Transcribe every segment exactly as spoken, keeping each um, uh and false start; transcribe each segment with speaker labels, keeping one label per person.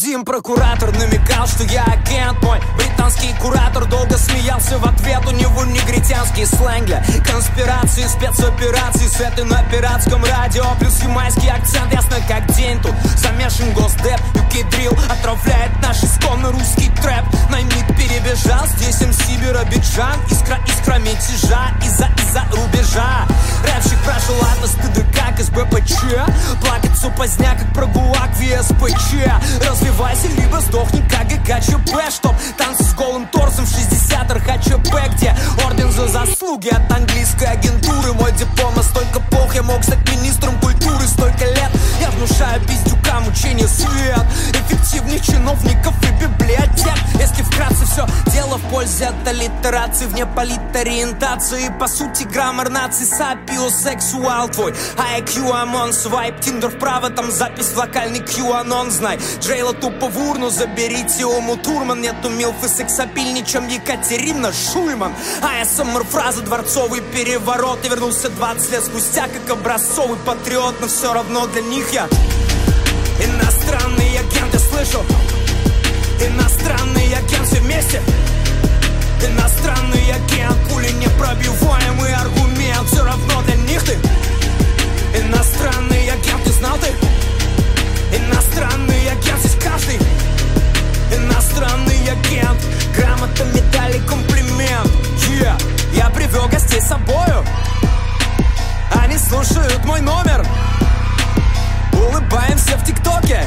Speaker 1: Один прокуратор намекал, что я агент. Мой британский куратор долго смеялся в ответ. У него негритянский сленг для конспирации, спецопераций. С этой на пиратском радио плюс ямайский акцент. Ясно как день, тут замешан госдеп. ю кей Drill отравляет наш исконно русский трэп. Наймит перебежал, здесь эм си Биробиджан. Искра, искра мятежа, из-за, из-за рубежа. Рэпщик прошел атлас ТДК к эс бэ пэ че. Плакаться поздня, как про ГУЛАГ в эс пэ че. Развивайся, либо сдохни, как гэ ка че пэ. Чтоб танцы с голым торсом в шестьдесят эр ха че пэ. Где орден за заслуги от английской агентуры. Мой диплом настолько плох, я мог стать министром культуры. Столько лет я внушаю пиздюкам учение свет. Эффективных чиновников и библиотек. Если вкратце все дело в пользе от аллитерации, вне политориентации. По сути граммар наций, сапиосексуал твой ай кью, ОМОН, свайп, тиндер вправо, там запись в локальный кью-анон. Знай, Джейла тупо в урну, заберите Уму Турман. Нету милфы сексапильней, чем Екатерина Шульман. А эс эм эр фраза, дворцовый переворот. Я вернулся двадцать лет спустя, как образцовый патриот. Но все равно для них я иностранный агент, я слышу. Иностранный агент, все вместе. Иностранный агент, пули непробиваемый аргумент. Все равно для них ты иностранный агент, ты знал ты? Иностранный агент, здесь каждый иностранный агент. Грамота, медали, комплимент. Yeah. Я привел гостей с собою. Они слушают мой номер. Улыбаемся в ТикТоке.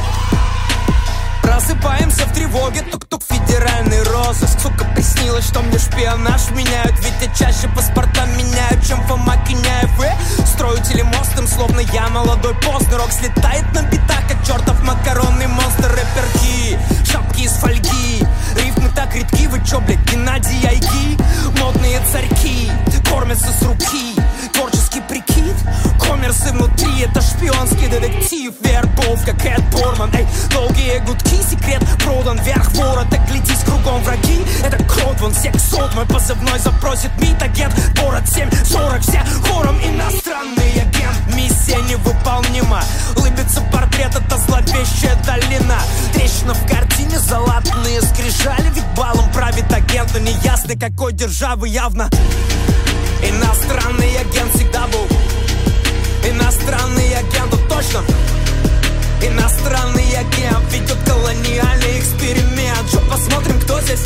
Speaker 1: Просыпаемся в тревоге. Тук-тук, федеральный розыск. Сука, приснилось, что мне шпионаж меняют. Ведь я чаще паспорта меняю, чем Фома Киняев. И строю телемостом, словно я молодой поздно. Рок слетает на битах, как чертов макаронный монстр. Рэперки, шапки из фольги. Рифмы так редки, вы чё, блядь, Геннадий Айги? Модные царьки, кормятся с руки. Творческий прикид, коммерсы внутри. Это шпионский детектив, вербовка, Кэт Борман. Эй, долгие гудки, секрет продан вверх ворот. Так глядись, кругом враги. Это крот, вон сексот. Мой позывной запросит МИД, агент. Город семь сорок, все хором иностранный агент. Миссия невыполнима. Лыбится портрет, это зловещая долина. Трещина в картине, залатанные скрижали. Ведь балом правит агент, но неясно какой державы явно. Иностранный агент всегда был. Иностранный агент, он точно. Иностранный агент ведет колониальный эксперимент. Что, посмотрим, кто здесь?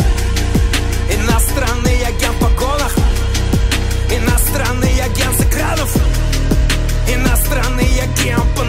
Speaker 1: Иностранный агент в погонах. Иностранный агент с экранов. Иностранный агент